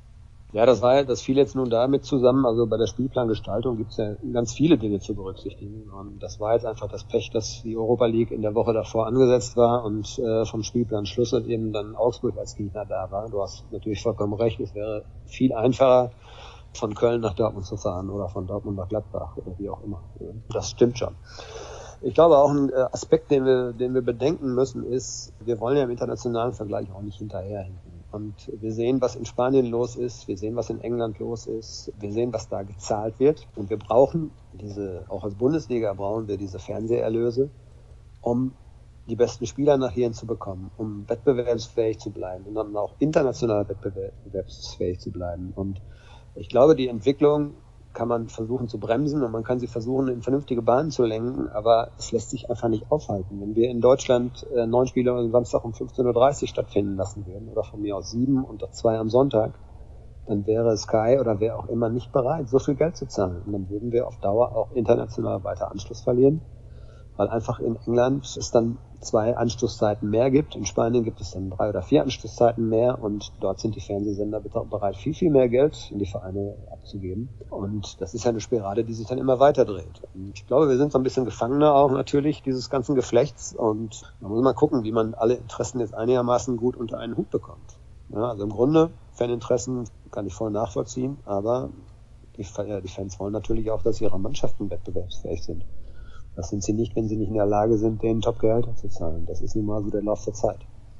Ja, das war, das fiel jetzt nun damit zusammen, also bei der Spielplangestaltung gibt es ja ganz viele Dinge zu berücksichtigen. Und das war jetzt einfach das Pech, dass die Europa League in der Woche davor angesetzt war und äh, vom Spielplan Schluss und eben dann Augsburg als Gegner da war. Du hast natürlich vollkommen recht, es wäre viel einfacher, von Köln nach Dortmund zu fahren oder von Dortmund nach Gladbach oder wie auch immer. Das stimmt schon. Ich glaube auch ein Aspekt, den wir, den wir bedenken müssen, ist, wir wollen ja im internationalen Vergleich auch nicht hinterherhinken. Und wir sehen, was in Spanien los ist, wir sehen, was in England los ist, wir sehen, was da gezahlt wird. Und wir brauchen diese, auch als Bundesliga brauchen wir diese Fernseherlöse, um die besten Spieler nach hierhin zu bekommen, um wettbewerbsfähig zu bleiben und dann auch international wettbewerbsfähig zu bleiben. Und ich glaube, die Entwicklung kann man versuchen zu bremsen und man kann sie versuchen, in vernünftige Bahnen zu lenken, aber es lässt sich einfach nicht aufhalten. Wenn wir in Deutschland äh, neun Spiele am Samstag um fünfzehn Uhr dreißig stattfinden lassen würden oder von mir aus sieben und zwei am Sonntag, dann wäre Sky oder wer auch immer nicht bereit, so viel Geld zu zahlen. Und dann würden wir auf Dauer auch international weiter Anschluss verlieren, weil einfach in England es dann zwei Anschlusszeiten mehr gibt. In Spanien gibt es dann drei oder vier Anschlusszeiten mehr und dort sind die Fernsehsender bereit, viel, viel mehr Geld in die Vereine abzugeben. Und das ist ja eine Spirale, die sich dann immer weiter dreht. Und ich glaube, wir sind so ein bisschen Gefangener auch natürlich dieses ganzen Geflechts und da muss man gucken, wie man alle Interessen jetzt einigermaßen gut unter einen Hut bekommt. Ja, also im Grunde, Faninteressen kann ich voll nachvollziehen, aber die, die Fans wollen natürlich auch, dass ihre Mannschaften wettbewerbsfähig sind. Das sind sie nicht, wenn sie nicht in der Lage sind, denen Top-Gehälter zu zahlen. Das ist nun mal so der Lauf der Zeit.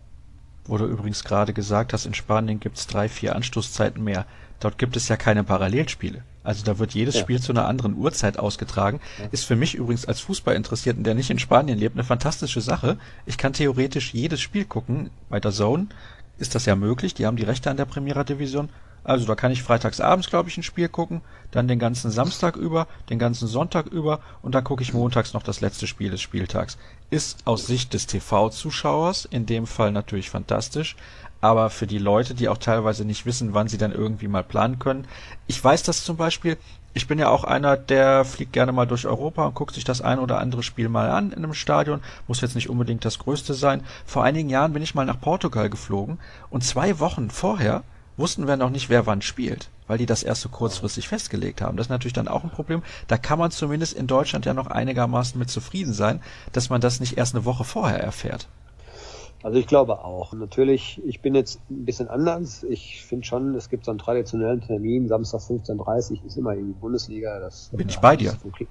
Wo du übrigens gerade gesagt hast, in Spanien gibt es drei, vier Anstoßzeiten mehr. Dort gibt es ja keine Parallelspiele. Also da wird jedes ja. Spiel zu einer anderen Uhrzeit ausgetragen. Ja. Ist für mich übrigens als Fußballinteressierten, der nicht in Spanien lebt, eine fantastische Sache. Ich kann theoretisch jedes Spiel gucken. Bei der Zone ist das ja möglich. Die haben die Rechte an der Primera Division. Also da kann ich freitags abends, glaube ich, ein Spiel gucken, dann den ganzen Samstag über, den ganzen Sonntag über und dann gucke ich montags noch das letzte Spiel des Spieltags. Ist aus Sicht des T V-Zuschauers in dem Fall natürlich fantastisch, aber für die Leute, die auch teilweise nicht wissen, wann sie dann irgendwie mal planen können. Ich weiß das zum Beispiel, ich bin ja auch einer, der fliegt gerne mal durch Europa und guckt sich das ein oder andere Spiel mal an in einem Stadion. Muss jetzt nicht unbedingt das größte sein. Vor einigen Jahren bin ich mal nach Portugal geflogen und zwei Wochen vorher wussten wir noch nicht, wer wann spielt, weil die das erst so kurzfristig festgelegt haben. Das ist natürlich dann auch ein Problem. Da kann man zumindest in Deutschland ja noch einigermaßen mit zufrieden sein, dass man das nicht erst eine Woche vorher erfährt. Also ich glaube auch. Natürlich, ich bin jetzt ein bisschen anders. Ich finde schon, es gibt so einen traditionellen Termin, Samstag fünfzehn Uhr dreißig ist immer irgendwie Bundesliga. Das bin ich bei dir.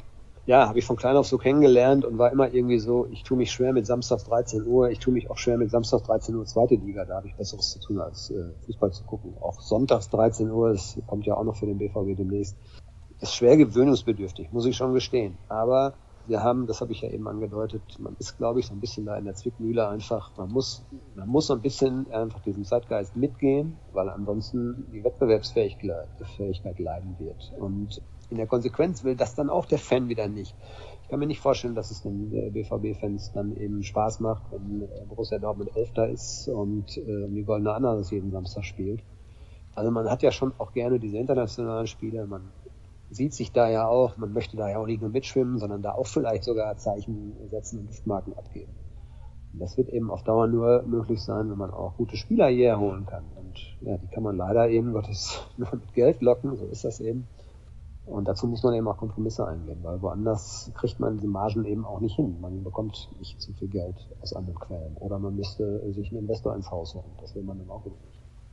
Ja, habe ich von klein auf so kennengelernt und war immer irgendwie so, ich tue mich schwer mit Samstags dreizehn Uhr, ich tue mich auch schwer mit Samstags dreizehn Uhr zweite Liga, da habe ich Besseres zu tun, als äh, Fußball zu gucken. Auch sonntags dreizehn Uhr, das kommt ja auch noch für den B V B demnächst, ist schwer gewöhnungsbedürftig, muss ich schon gestehen. Aber wir haben, das habe ich ja eben angedeutet, man ist, glaube ich, so ein bisschen da in der Zwickmühle einfach, man muss, man muss so ein bisschen einfach diesem Zeitgeist mitgehen, weil ansonsten die Wettbewerbsfähigkeit leiden wird. Und in der Konsequenz will das dann auch der Fan wieder nicht. Ich kann mir nicht vorstellen, dass es den B V B-Fans dann eben Spaß macht, wenn Borussia Dortmund Elfter ist und äh, die Goldene Ananas jeden Samstag spielt. Also man hat ja schon auch gerne diese internationalen Spiele, man sieht sich da ja auch, man möchte da ja auch nicht nur mitschwimmen, sondern da auch vielleicht sogar Zeichen setzen und Duftmarken abgeben. Und das wird eben auf Dauer nur möglich sein, wenn man auch gute Spieler hierher holen kann. Und ja, die kann man leider eben Gottes nur mit Geld locken, so ist das eben. Und dazu muss man eben auch Kompromisse eingehen, weil woanders kriegt man diese Margen eben auch nicht hin. Man bekommt nicht zu viel Geld aus anderen Quellen. Oder man müsste sich einen Investor ins Haus holen. Das will man dann auch nicht.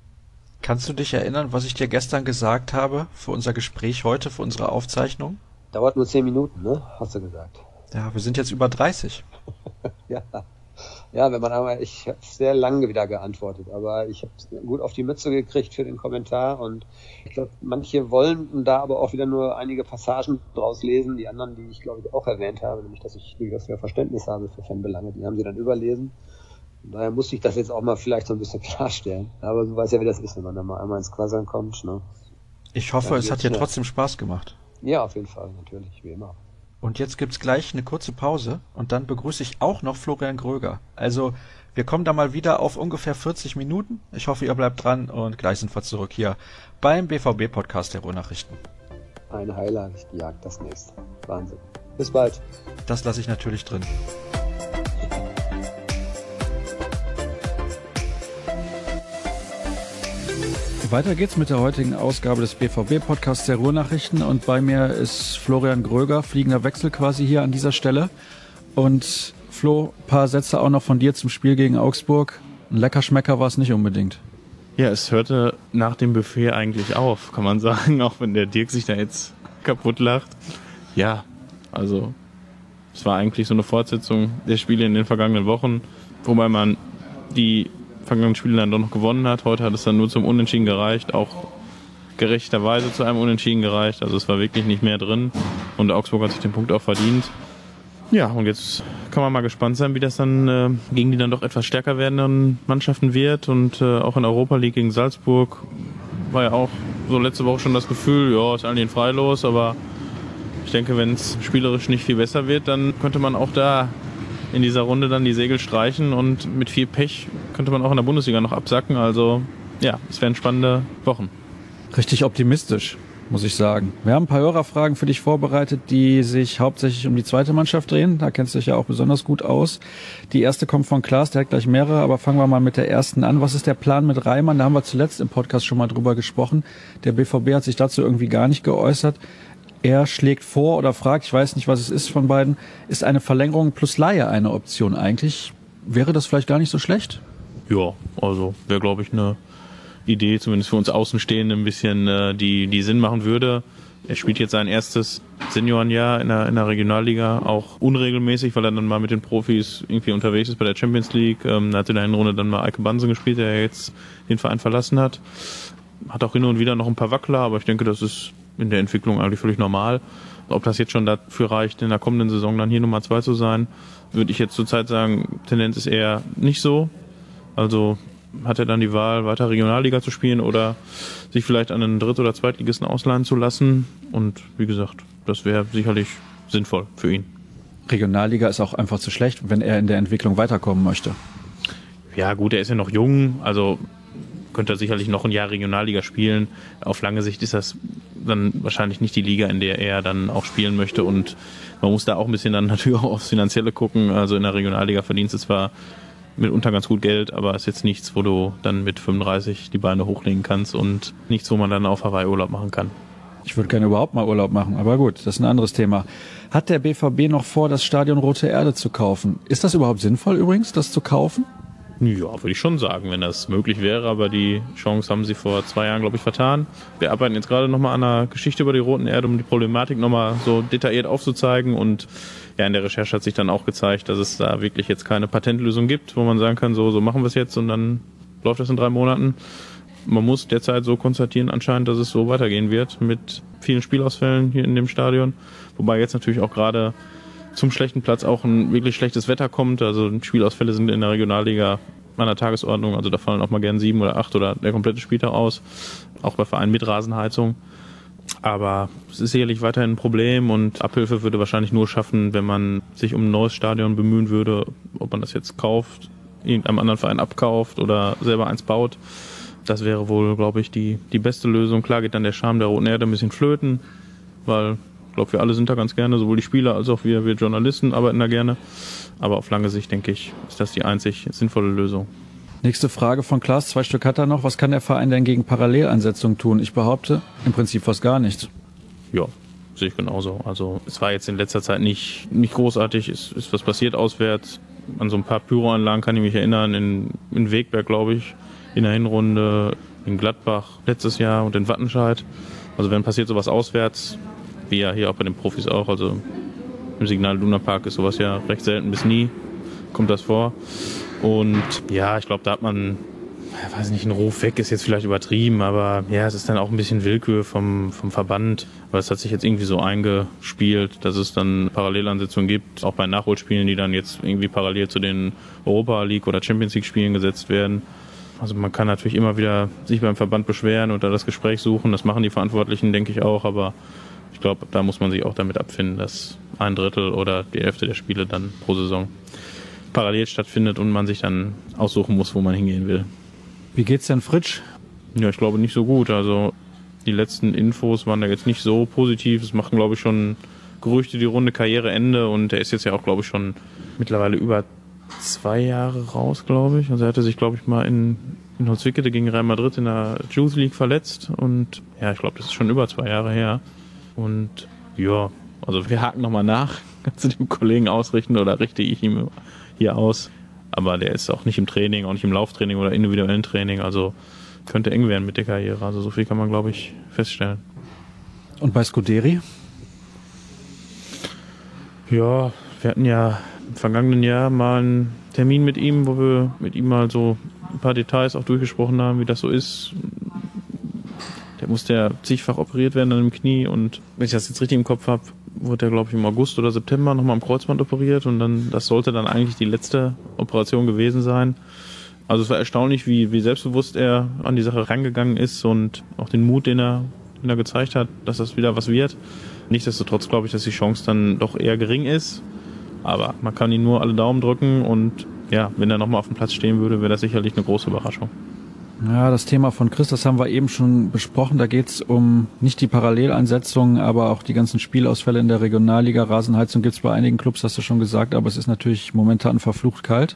Kannst du dich erinnern, was ich dir gestern gesagt habe für unser Gespräch heute, für unsere Aufzeichnung? Dauert nur zehn Minuten, ne? Hast du gesagt. Ja, wir sind jetzt über dreißig. Ja, Ja, wenn man einmal, ich habe sehr lange wieder geantwortet, aber ich habe gut auf die Mütze gekriegt für den Kommentar und ich glaube, manche wollen da aber auch wieder nur einige Passagen draus lesen, die anderen, die ich glaube ich auch erwähnt habe, nämlich, dass ich durchaus mehr Verständnis habe für Fanbelange, die haben sie dann überlesen. Von daher musste ich das jetzt auch mal vielleicht so ein bisschen klarstellen. Aber du weißt ja, wie das ist, wenn man da mal einmal ins Quassern kommt. Ne? Ich hoffe, es hat dir trotzdem Spaß gemacht. Ja, auf jeden Fall, natürlich, wie immer. Und jetzt gibt's gleich eine kurze Pause und dann begrüße ich auch noch Florian Gröger. Also wir kommen da mal wieder auf ungefähr vierzig Minuten. Ich hoffe, ihr bleibt dran und gleich sind wir zurück hier beim B V B-Podcast der Ruhrnachrichten. Eine Highlight-Jagd, das nächste. Wahnsinn. Bis bald. Das lasse ich natürlich drin. Weiter geht's mit der heutigen Ausgabe des B V B-Podcasts der Ruhrnachrichten und bei mir ist Florian Gröger, fliegender Wechsel quasi hier an dieser Stelle. Und Flo, ein paar Sätze auch noch von dir zum Spiel gegen Augsburg. Ein Leckerschmecker war es nicht unbedingt. Ja, es hörte nach dem Buffet eigentlich auf, kann man sagen, auch wenn der Dirk sich da jetzt kaputt lacht. Ja, also es war eigentlich so eine Fortsetzung der Spiele in den vergangenen Wochen, wobei man die vergangenen Spiele dann doch noch gewonnen hat. Heute hat es dann nur zum Unentschieden gereicht, auch gerechterweise zu einem Unentschieden gereicht. Also es war wirklich nicht mehr drin und Augsburg hat sich den Punkt auch verdient. Ja, und jetzt kann man mal gespannt sein, wie das dann äh, gegen die dann doch etwas stärker werdenden Mannschaften wird und äh, auch in Europa League gegen Salzburg war ja auch so letzte Woche schon das Gefühl, ja, ist eigentlich freilos, aber ich denke, wenn es spielerisch nicht viel besser wird, dann könnte man auch da in dieser Runde dann die Segel streichen und mit viel Pech könnte man auch in der Bundesliga noch absacken. Also ja, es werden spannende Wochen. Richtig optimistisch, muss ich sagen. Wir haben ein paar Hörerfragen für dich vorbereitet, die sich hauptsächlich um die zweite Mannschaft drehen. Da kennst du dich ja auch besonders gut aus. Die erste kommt von Klaas, der hat gleich mehrere, aber fangen wir mal mit der ersten an. Was ist der Plan mit Reimann? Da haben wir zuletzt im Podcast schon mal drüber gesprochen. Der B V B hat sich dazu irgendwie gar nicht geäußert. Er schlägt vor oder fragt, ich weiß nicht, was es ist von beiden, ist eine Verlängerung plus Leihe eine Option eigentlich? Wäre das vielleicht gar nicht so schlecht? Ja, also wäre, glaube ich, eine Idee, zumindest für uns Außenstehende, ein bisschen, äh, die, die Sinn machen würde. Er spielt jetzt sein erstes Seniorenjahr in der, in der Regionalliga, auch unregelmäßig, weil er dann mal mit den Profis irgendwie unterwegs ist bei der Champions League. Ähm, er hat in der Hinrunde dann mal Eike Banse gespielt, der jetzt den Verein verlassen hat. Hat auch hin und wieder noch ein paar Wackler, aber ich denke, das ist in der Entwicklung eigentlich völlig normal. Ob das jetzt schon dafür reicht, in der kommenden Saison dann hier Nummer zwei zu sein, würde ich jetzt zurzeit sagen, Tendenz ist eher nicht so. Also hat er dann die Wahl, weiter Regionalliga zu spielen oder sich vielleicht an einen Dritt- oder Zweitligisten ausleihen zu lassen. Und wie gesagt, das wäre sicherlich sinnvoll für ihn. Regionalliga ist auch einfach zu schlecht, wenn er in der Entwicklung weiterkommen möchte. Ja gut, er ist ja noch jung, also könnte er sicherlich noch ein Jahr Regionalliga spielen. Auf lange Sicht ist das dann wahrscheinlich nicht die Liga, in der er dann auch spielen möchte und man muss da auch ein bisschen dann natürlich auch aufs Finanzielle gucken. Also in der Regionalliga verdienst du zwar mitunter ganz gut Geld, aber ist jetzt nichts, wo du dann mit fünfunddreißig die Beine hochlegen kannst und nichts, wo man dann auf Hawaii Urlaub machen kann. Ich würde gerne überhaupt mal Urlaub machen, aber gut, das ist ein anderes Thema. Hat der B V B noch vor, das Stadion Rote Erde zu kaufen? Ist das überhaupt sinnvoll übrigens, das zu kaufen? Ja, würde ich schon sagen, wenn das möglich wäre, aber die Chance haben sie vor zwei Jahren, glaube ich, vertan. Wir arbeiten jetzt gerade nochmal an einer Geschichte über die Roten Erde, um die Problematik nochmal so detailliert aufzuzeigen und ja, in der Recherche hat sich dann auch gezeigt, dass es da wirklich jetzt keine Patentlösung gibt, wo man sagen kann, so, so machen wir es jetzt und dann läuft das in drei Monaten. Man muss derzeit so konstatieren anscheinend, dass es so weitergehen wird mit vielen Spielausfällen hier in dem Stadion, wobei jetzt natürlich auch gerade zum schlechten Platz auch ein wirklich schlechtes Wetter kommt. Also Spielausfälle sind in der Regionalliga an der Tagesordnung. Also da fallen auch mal gern sieben oder acht oder der komplette Spieltag aus. Auch bei Vereinen mit Rasenheizung. Aber es ist sicherlich weiterhin ein Problem und Abhilfe würde wahrscheinlich nur schaffen, wenn man sich um ein neues Stadion bemühen würde. Ob man das jetzt kauft, irgendeinem anderen Verein abkauft oder selber eins baut. Das wäre wohl, glaube ich, die, die beste Lösung. Klar geht dann der Charme der Roten Erde ein bisschen flöten, weil ich glaube, wir alle sind da ganz gerne, sowohl die Spieler als auch wir, wir Journalisten arbeiten da gerne. Aber auf lange Sicht, denke ich, ist das die einzig sinnvolle Lösung. Nächste Frage von Klaas, zwei Stück hat er noch. Was kann der Verein denn gegen Paralleleinsetzungen tun? Ich behaupte, im Prinzip fast gar nichts. Ja, sehe ich genauso. Also es war jetzt in letzter Zeit nicht, nicht großartig, es ist was passiert auswärts. An so ein paar Pyroanlagen kann ich mich erinnern, in, in Wegberg, glaube ich, in der Hinrunde, in Gladbach letztes Jahr und in Wattenscheid. Also wenn passiert sowas auswärts, wie ja hier auch bei den Profis auch, also im Signal Iduna Park ist sowas ja recht selten bis nie. kommt das vor. Und ja, ich glaube, da hat man, ich weiß nicht, ein Ruf weg ist jetzt vielleicht übertrieben, aber ja, es ist dann auch ein bisschen Willkür vom, vom Verband, weil es hat sich jetzt irgendwie so eingespielt, dass es dann Parallelansetzungen gibt, auch bei Nachholspielen, die dann jetzt irgendwie parallel zu den Europa League oder Champions League Spielen gesetzt werden. Also man kann natürlich immer wieder sich beim Verband beschweren oder das Gespräch suchen, das machen die Verantwortlichen, denke ich auch, aber ich glaube, da muss man sich auch damit abfinden, dass ein Drittel oder die Hälfte der Spiele dann pro Saison parallel stattfindet und man sich dann aussuchen muss, wo man hingehen will. Wie geht's denn Fritsch? Ja, ich glaube nicht so gut. Also die letzten Infos waren da jetzt nicht so positiv. Es machen, glaube ich, schon Gerüchte die Runde Karriereende und er ist jetzt ja auch, glaube ich, schon mittlerweile über zwei Jahre raus, glaube ich. Also er hatte sich, glaube ich, mal in, in Holzwickede gegen Real Madrid in der Youth League verletzt und ja, ich glaube, das ist schon über zwei Jahre her. Und ja, also wir haken nochmal nach. Kannst du dem Kollegen ausrichten oder richte ich ihm hier aus? Aber der ist auch nicht im Training, auch nicht im Lauftraining oder individuellen Training. Also könnte eng werden mit der Karriere. Also so viel kann man, glaube ich, feststellen. Und bei Scuderi? Ja, wir hatten ja im vergangenen Jahr mal einen Termin mit ihm, wo wir mit ihm mal so ein paar Details auch durchgesprochen haben, wie das so ist. Der musste ja zigfach operiert werden an dem Knie und wenn ich das jetzt richtig im Kopf habe, wurde er, glaube ich, im August oder September nochmal am Kreuzband operiert und dann, das sollte dann eigentlich die letzte Operation gewesen sein. Also es war erstaunlich, wie, wie selbstbewusst er an die Sache rangegangen ist und auch den Mut, den er, den er gezeigt hat, dass das wieder was wird. Nichtsdestotrotz glaube ich, dass die Chance dann doch eher gering ist. Aber man kann ihm nur alle Daumen drücken und ja, wenn er nochmal auf dem Platz stehen würde, wäre das sicherlich eine große Überraschung. Ja, das Thema von Chris, das haben wir eben schon besprochen. Da geht es um nicht die Paralleleinsetzungen, aber auch die ganzen Spielausfälle in der Regionalliga. Rasenheizung gibt es bei einigen Clubs, hast du schon gesagt, aber es ist natürlich momentan verflucht kalt.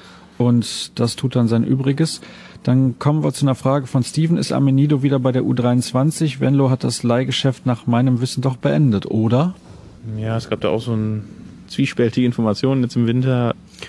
Und das tut dann sein Übriges. Dann kommen wir zu einer Frage von Steven. Ist Amenido wieder bei der U dreiundzwanzig? Venlo hat das Leihgeschäft nach meinem Wissen doch beendet, oder? Ja, es gab da auch so ein zwiespältige Informationen jetzt im Winter.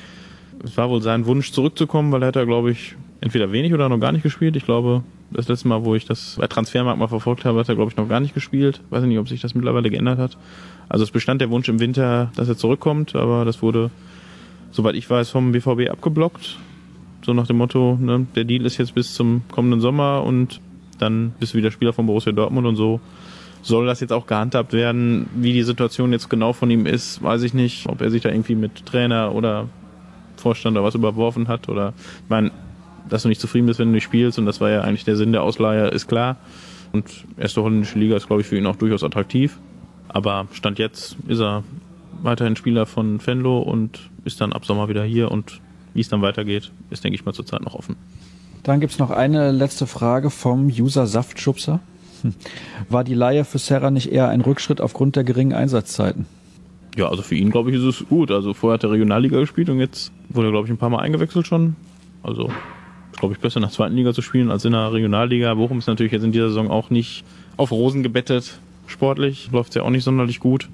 Es war wohl sein Wunsch zurückzukommen, weil er hat da, glaube ich, entweder wenig oder noch gar nicht gespielt. Ich glaube, das letzte Mal, wo ich das bei Transfermarkt mal verfolgt habe, hat er, glaube ich, noch gar nicht gespielt. Weiß nicht, ob sich das mittlerweile geändert hat. Also es bestand der Wunsch im Winter, dass er zurückkommt, aber das wurde, soweit ich weiß, vom B V B abgeblockt. So nach dem Motto, ne, der Deal ist jetzt bis zum kommenden Sommer und dann bist du wieder Spieler von Borussia Dortmund und so. Soll das jetzt auch gehandhabt werden? Wie die Situation jetzt genau von ihm ist, weiß ich nicht. Ob er sich da irgendwie mit Trainer oder Vorstand oder was überworfen hat oder, ich meine, dass du nicht zufrieden bist, wenn du nicht spielst und das war ja eigentlich der Sinn der Ausleihe, ist klar. Und erste holländische Liga ist, glaube ich, für ihn auch durchaus attraktiv. Aber Stand jetzt ist er weiterhin Spieler von Venlo und ist dann ab Sommer wieder hier und wie es dann weitergeht, ist, denke ich mal, zurzeit noch offen. Dann gibt's noch eine letzte Frage vom User Saftschubser. War die Leihe für Serra nicht eher ein Rückschritt aufgrund der geringen Einsatzzeiten? Ja, also für ihn, glaube ich, ist es gut. Also vorher hat er Regionalliga gespielt und jetzt wurde er, glaube ich, ein paar Mal eingewechselt schon. Also ist, glaube ich, besser in der zweiten Liga zu spielen als in der Regionalliga. Bochum ist natürlich jetzt in dieser Saison auch nicht auf Rosen gebettet. Sportlich läuft es ja auch nicht sonderlich gut.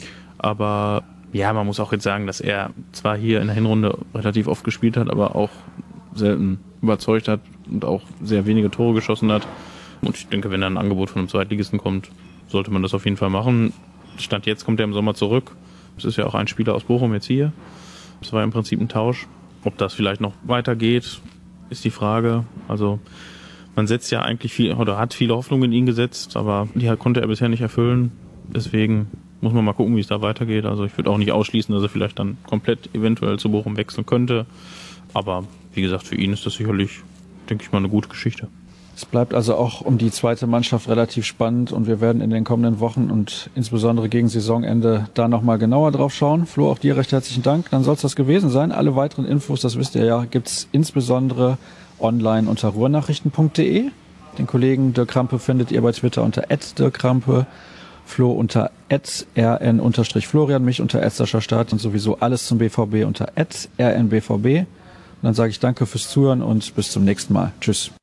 Aber ja, man muss auch jetzt sagen, dass er zwar hier in der Hinrunde relativ oft gespielt hat, aber auch selten überzeugt hat und auch sehr wenige Tore geschossen hat. Und ich denke, wenn da ein Angebot von einem Zweitligisten kommt, sollte man das auf jeden Fall machen. Stand jetzt kommt er im Sommer zurück. Es ist ja auch ein Spieler aus Bochum jetzt hier. Es war im Prinzip ein Tausch. Ob das vielleicht noch weitergeht, ist die Frage. Also man setzt ja eigentlich viel oder hat viele Hoffnungen in ihn gesetzt, aber die konnte er bisher nicht erfüllen. Deswegen muss man mal gucken, wie es da weitergeht. Also ich würde auch nicht ausschließen, dass er vielleicht dann komplett eventuell zu Bochum wechseln könnte. Aber wie gesagt, für ihn ist das sicherlich, denke ich mal, eine gute Geschichte. Es bleibt also auch um die zweite Mannschaft relativ spannend und wir werden in den kommenden Wochen und insbesondere gegen Saisonende da nochmal genauer drauf schauen. Flo, auch dir recht herzlichen Dank. Dann soll es das gewesen sein. Alle weiteren Infos, das wisst ihr ja, gibt's insbesondere online unter ruhrnachrichten punkt de. Den Kollegen Dirk Krampe findet ihr bei Twitter unter at dirk krampe, Flo unter at rn-florian, mich unter at Sascha Staat und sowieso alles zum B V B unter at rnbvb. Und dann sage ich danke fürs Zuhören und bis zum nächsten Mal. Tschüss.